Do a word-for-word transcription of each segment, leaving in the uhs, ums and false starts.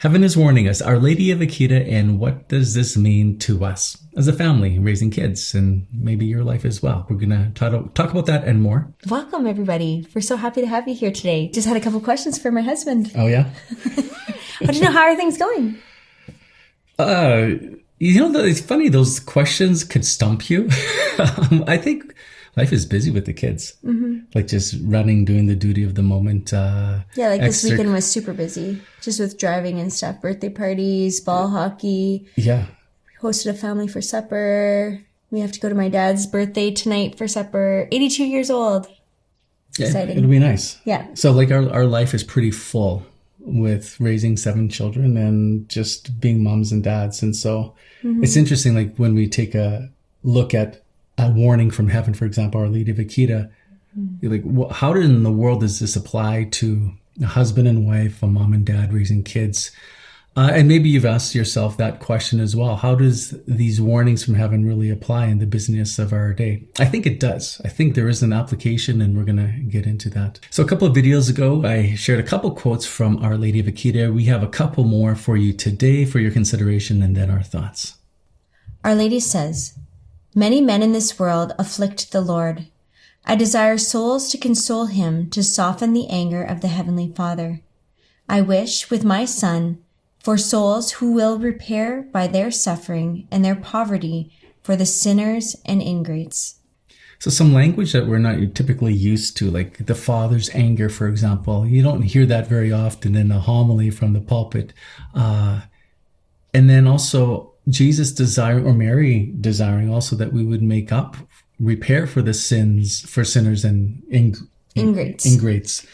Heaven is warning us, Our Lady of Akita, and what does this mean to us as a family raising kids and maybe your life as well? We're going to talk about that and more. Welcome, everybody. We're so happy to have you here today. Just had a couple questions for my husband. Oh, yeah? I don't know, how are things going? Uh, you know, it's funny, those questions could stump you. um, I think life is busy with the kids. Mm-hmm. Like just running, doing the duty of the moment. Uh, yeah, like extra- this weekend was super busy. Just with driving and stuff. Birthday parties, ball hockey. Yeah. Hosted a family for supper. We have to go to my dad's birthday tonight for supper. eighty-two years old. Yeah, exciting. It'll be nice. Yeah. So like our, our life is pretty full with raising seven children and just being moms and dads. And so mm-hmm. it's interesting, like when we take a look at a warning from heaven, for example, Our Lady of Akita, mm-hmm. you're like, well, how in the world does this apply to a husband and wife, a mom and dad raising kids? Uh, and maybe you've asked yourself that question as well. How does these warnings from heaven really apply in the business of our day? I think it does. I think there is an application, and we're going to get into that. So a couple of videos ago, I shared a couple quotes from Our Lady of Akita. We have a couple more for you today for your consideration and then our thoughts. Our Lady says, "Many men in this world afflict the Lord. I desire souls to console him, to soften the anger of the Heavenly Father. I wish, with my Son, for souls who will repair by their suffering and their poverty for the sinners and ingrates." So some language that we're not typically used to, like the Father's anger, for example. You don't hear that very often in a homily from the pulpit. Uh, and then also Jesus desiring, or Mary desiring also, that we would make up, repair for the sins, for sinners and ing- ingrates. ingrates.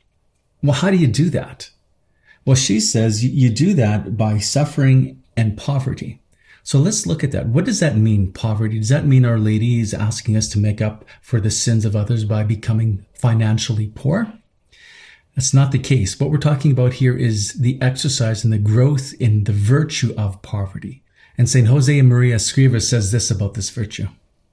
Well, how do you do that? Well, she says you do that by suffering and poverty. So let's look at that. What does that mean, poverty? Does that mean Our Lady is asking us to make up for the sins of others by becoming financially poor? That's not the case. What we're talking about here is the exercise and the growth in the virtue of poverty. And Saint Jose Maria Escrivá says this about this virtue.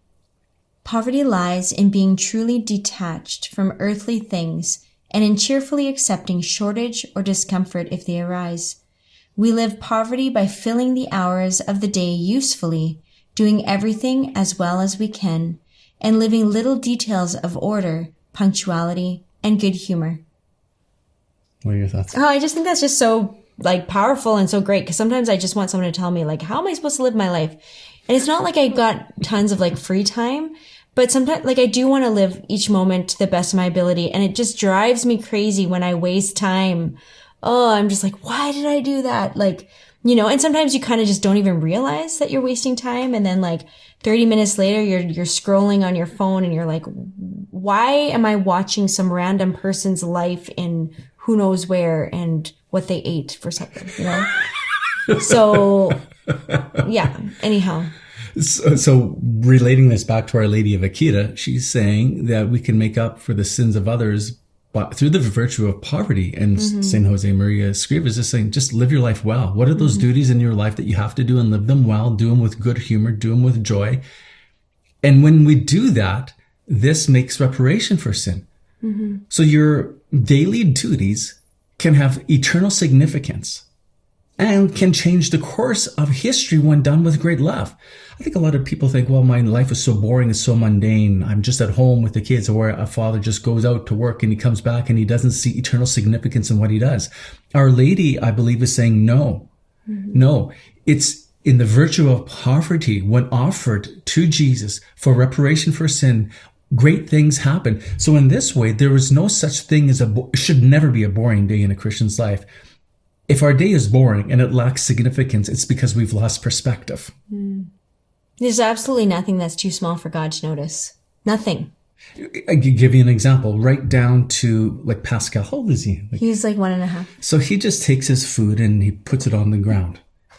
"Poverty lies in being truly detached from earthly things and in cheerfully accepting shortage or discomfort if they arise. We live poverty by filling the hours of the day usefully, doing everything as well as we can, and living little details of order, punctuality, and good humor." What are your thoughts? Oh, I just think that's just so like powerful and so great, because sometimes I just want someone to tell me, like, how am I supposed to live my life? And it's not like I got tons of like free time, but sometimes, like, I do want to live each moment to the best of my ability. And it just drives me crazy when I waste time. Oh, I'm just like, why did I do that? Like, you know, and sometimes you kind of just don't even realize that you're wasting time. And then like thirty minutes later, you're, you're scrolling on your phone and you're like, why am I watching some random person's life in who knows where and what they ate for supper, you know? So yeah, anyhow. So, so relating this back to Our Lady of Akita, she's saying that we can make up for the sins of others but through the virtue of poverty. And mm-hmm. Saint Jose Maria Escrivá is just saying, just live your life well. What are those mm-hmm. duties in your life that you have to do, and live them well, do them with good humor, do them with joy. And when we do that, this makes reparation for sin. Mm-hmm. So your daily duties can have eternal significance and can change the course of history when done with great love. I think a lot of people think, well, my life is so boring, it's so mundane. I'm just at home with the kids, or a father just goes out to work and he comes back and he doesn't see eternal significance in what he does. Our Lady, I believe, is saying no, mm-hmm. no. It's in the virtue of poverty, when offered to Jesus for reparation for sin, great things happen. So in this way, there is no such thing as a, bo- should never be a boring day in a Christian's life. If our day is boring and it lacks significance, it's because we've lost perspective. Mm. There's absolutely nothing that's too small for God to notice. Nothing. I could give you an example, right down to like Pascal. How old is he? Like, he's like one and a half. So he just takes his food and he puts it on the ground.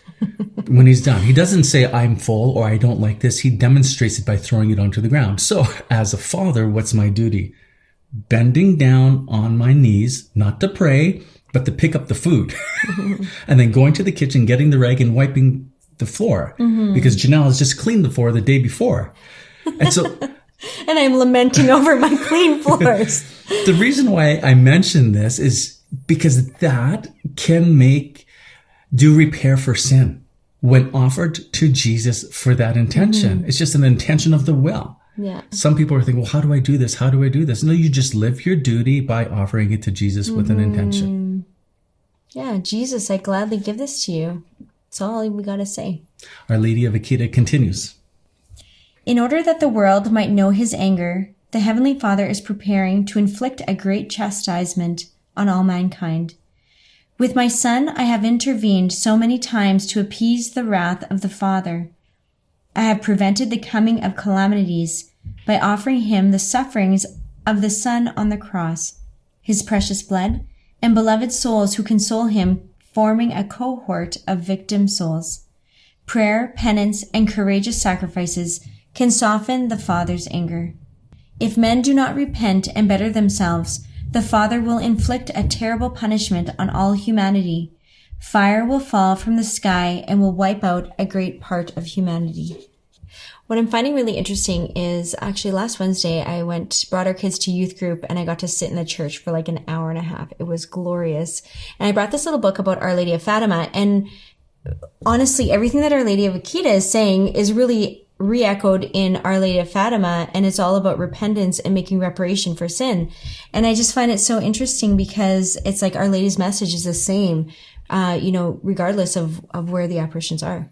When he's done, he doesn't say, I'm full or I don't like this. He demonstrates it by throwing it onto the ground. So as a father, what's my duty? Bending down on my knees, not to pray, but to pick up the food. And then going to the kitchen, getting the rag and wiping the floor, mm-hmm. because Janelle has just cleaned the floor the day before. And so, and I'm lamenting over my clean floors. The reason why I mention this is because that can make do repair for sin when offered to Jesus for that intention. Mm-hmm. It's just an intention of the will. Yeah. Some people are thinking, well, how do I do this? How do I do this? No, you just live your duty by offering it to Jesus mm-hmm. with an intention. Yeah, Jesus, I gladly give this to you. That's all we got to say. Our Lady of Akita continues. In order that the world might know his anger, the Heavenly Father is preparing to inflict a great chastisement on all mankind. With my Son, I have intervened so many times to appease the wrath of the Father. I have prevented the coming of calamities by offering him the sufferings of the Son on the cross, his precious blood, and beloved souls who console him, forming a cohort of victim souls. Prayer, penance, and courageous sacrifices can soften the Father's anger. If men do not repent and better themselves, the Father will inflict a terrible punishment on all humanity. Fire will fall from the sky and will wipe out a great part of humanity. What I'm finding really interesting is actually last Wednesday, I went, brought our kids to youth group and I got to sit in the church for like an hour and a half. It was glorious. And I brought this little book about Our Lady of Fatima. And honestly, everything that Our Lady of Akita is saying is really re-echoed in Our Lady of Fatima. And it's all about repentance and making reparation for sin. And I just find it so interesting because it's like Our Lady's message is the same, uh, you know, regardless of, of where the apparitions are.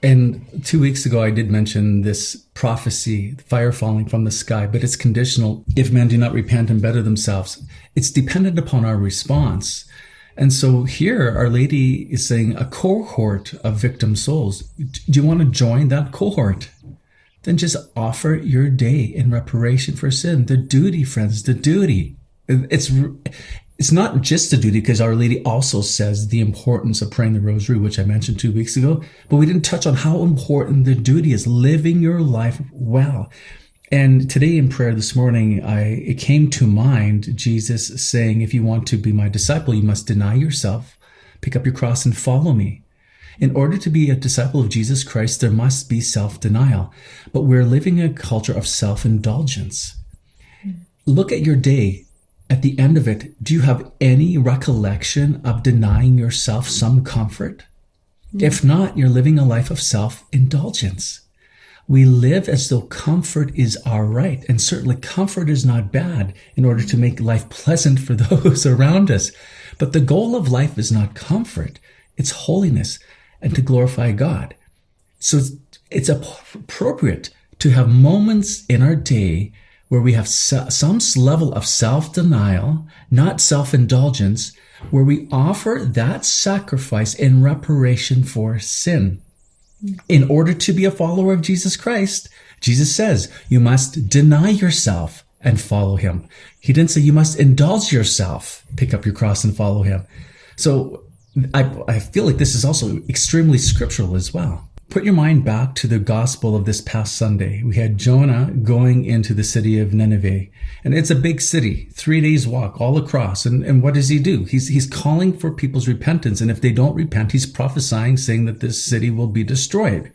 And two weeks ago, I did mention this prophecy, fire falling from the sky, but it's conditional. If men do not repent and better themselves, it's dependent upon our response. And so here, Our Lady is saying a cohort of victim souls. Do you want to join that cohort? Then just offer your day in reparation for sin. The duty, friends, the duty. It's It's not just a duty, because Our Lady also says the importance of praying the rosary, which I mentioned two weeks ago, but we didn't touch on how important the duty is, living your life well. And today in prayer this morning, I it came to mind Jesus saying, if you want to be my disciple, you must deny yourself, pick up your cross and follow me. In order to be a disciple of Jesus Christ, there must be self-denial, but we're living in a culture of self-indulgence. Look at your day. At the end of it, do you have any recollection of denying yourself some comfort? Mm-hmm. If not, you're living a life of self-indulgence. We live as though comfort is our right, and certainly comfort is not bad in order to make life pleasant for those around us. But the goal of life is not comfort, it's holiness and to glorify God. So it's, it's appropriate to have moments in our day where we have some level of self-denial, not self-indulgence, where we offer that sacrifice in reparation for sin. In order to be a follower of Jesus Christ, Jesus says, you must deny yourself and follow him. He didn't say you must indulge yourself, pick up your cross and follow him. So I, I feel like this is also extremely scriptural as well. Put your mind back to the gospel of this past Sunday. We had Jonah going into the city of Nineveh, and it's a big city, three days walk all across. And, and what does he do? He's, he's calling for people's repentance. And if they don't repent, he's prophesying, saying that this city will be destroyed.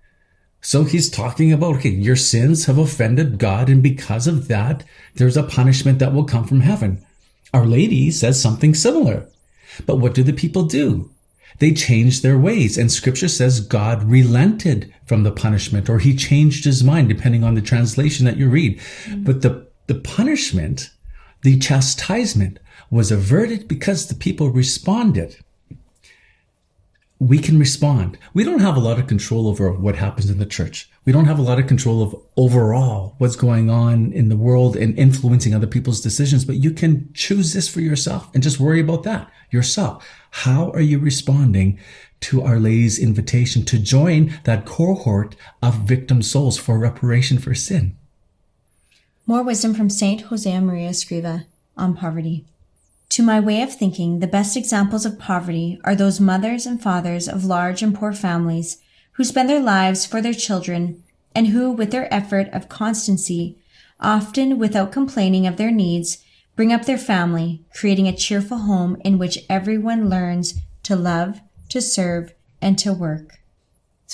So he's talking about, okay, your sins have offended God, and because of that, there's a punishment that will come from heaven. Our Lady says something similar. But what do the people do? They changed their ways, and scripture says God relented from the punishment, or he changed his mind, depending on the translation that you read. Mm-hmm. But the, the punishment, the chastisement, was averted because the people responded. We can respond. We don't have a lot of control over what happens in the church. We don't have a lot of control of overall what's going on in the world and influencing other people's decisions, but you can choose this for yourself and just worry about that yourself. How are you responding to Our Lady's invitation to join that cohort of victim souls for reparation for sin? More wisdom from Saint Josemaria Escriva on poverty. To my way of thinking, the best examples of poverty are those mothers and fathers of large and poor families who spend their lives for their children and who, with their effort of constancy, often without complaining of their needs, bring up their family, creating a cheerful home in which everyone learns to love, to serve, and to work. It's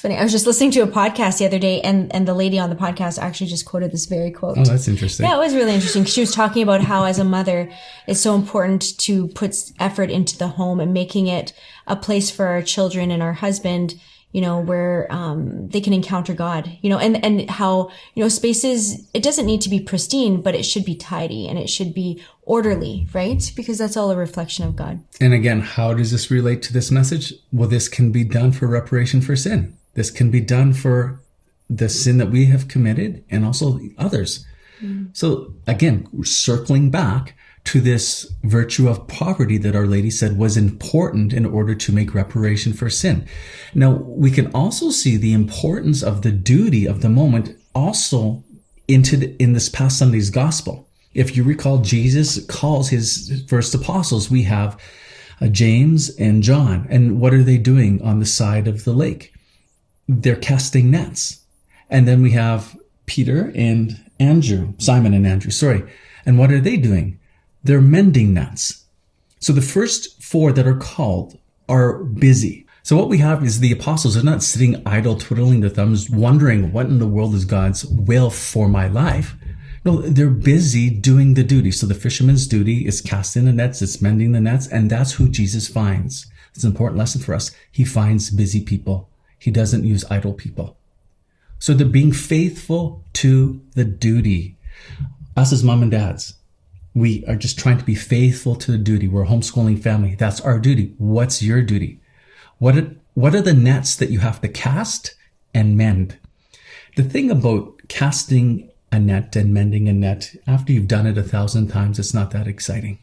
It's funny. I was just listening to a podcast the other day, and, and the lady on the podcast actually just quoted this very quote. Oh, that's interesting. Yeah, it was really interesting. She was talking about how, as a mother, it's so important to put effort into the home and making it a place for our children and our husband, you know, where um they can encounter God, you know, and, and how, you know, spaces, it doesn't need to be pristine, but it should be tidy and it should be orderly, right? Because that's all a reflection of God. And again, how does this relate to this message? Well, this can be done for reparation for sin. This can be done for the sin that we have committed and also others. Mm. So again, circling back to this virtue of poverty that Our Lady said was important in order to make reparation for sin. Now, we can also see the importance of the duty of the moment also into the, in this past Sunday's gospel. If you recall, Jesus calls his first apostles. We have uh, James and John. And what are they doing on the side of the lake? They're casting nets. And then we have Peter and Andrew, Simon and Andrew, sorry. And what are they doing? They're mending nets. So the first four that are called are busy. So what we have is the apostles are not sitting idle, twiddling their thumbs, wondering what in the world is God's will for my life. No, they're busy doing the duty. So the fisherman's duty is casting the nets, it's mending the nets, and that's who Jesus finds. It's an important lesson for us. He finds busy people. He doesn't use idle people. So they're being faithful to the duty. Us as mom and dads, we are just trying to be faithful to the duty. We're a homeschooling family. That's our duty. What's your duty? What are, what are the nets that you have to cast and mend? The thing about casting a net and mending a net, after you've done it a thousand times, it's not that exciting.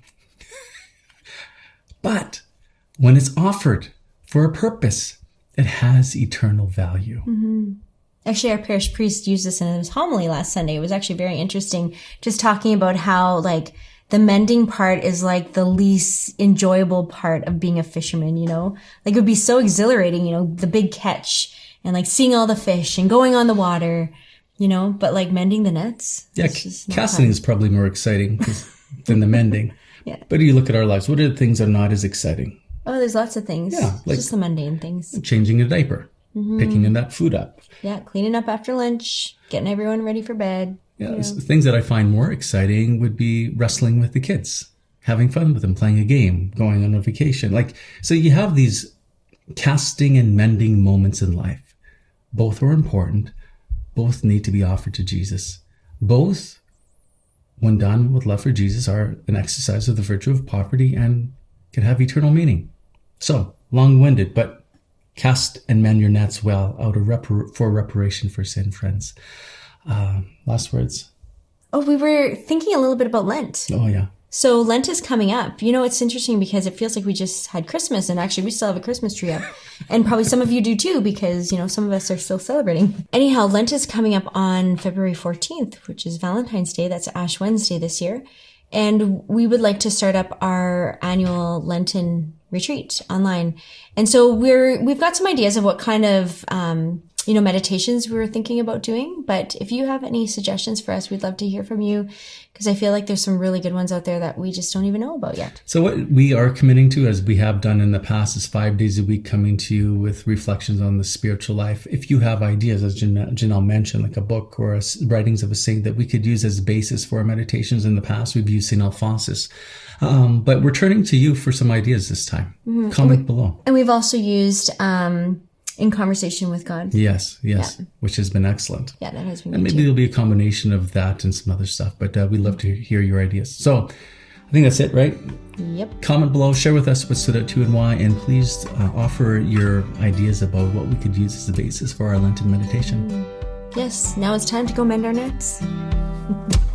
But when it's offered for a purpose, it has eternal value. Mm-hmm. Actually, our parish priest used this in his homily last Sunday. It was actually very interesting, just talking about how, like, the mending part is like the least enjoyable part of being a fisherman, you know? Like, it would be so exhilarating, you know, the big catch and like seeing all the fish and going on the water, you know? But like mending the nets. Yeah, casting fun. Is probably more exciting than the mending. Yeah. But you look at our lives, what are the things that are not as exciting? Oh, there's lots of things. Yeah. Like just the mundane things. Changing a diaper. Mm-hmm. Picking that food up. Yeah, cleaning up after lunch, getting everyone ready for bed. Yeah, you know. Things that I find more exciting would be wrestling with the kids, having fun with them, playing a game, going on a vacation. Like, so you have these casting and mending moments in life. Both are important. Both need to be offered to Jesus. Both, when done with love for Jesus, are an exercise of the virtue of poverty and can have eternal meaning. So, long-winded, but cast and mend your nets well out of repar- for reparation for sin, friends. Uh, last words. Oh, we were thinking a little bit about Lent. Oh, yeah. So Lent is coming up. You know, it's interesting because it feels like we just had Christmas, and actually we still have a Christmas tree up. And probably some of you do too, because, you know, some of us are still celebrating. Anyhow, Lent is coming up on February fourteenth, which is Valentine's Day. That's Ash Wednesday this year. And we would like to start up our annual Lenten retreat online. And so we're, we've got some ideas of what kind of, um, you know, meditations we were thinking about doing. But if you have any suggestions for us, we'd love to hear from you, because I feel like there's some really good ones out there that we just don't even know about yet. So what we are committing to, as we have done in the past, is five days a week coming to you with reflections on the spiritual life. If you have ideas, as Jan- Janelle mentioned, like a book or a, writings of a saint that we could use as a basis for our meditations in the past, we've used Saint Alphonsus. Um, but we're turning to you for some ideas this time. Mm-hmm. Comment we, below. And we've also used um, In Conversation with God. Yes, yes, yeah. Which has been excellent. Yeah, that has been And maybe too. There'll be a combination of that and some other stuff, but uh, we'd love to hear your ideas. So I think that's it, right? Yep. Comment below, share with us what stood out to you and why, and please uh, offer your ideas about what we could use as the basis for our Lenten meditation. Yes, now it's time to go mend our nets.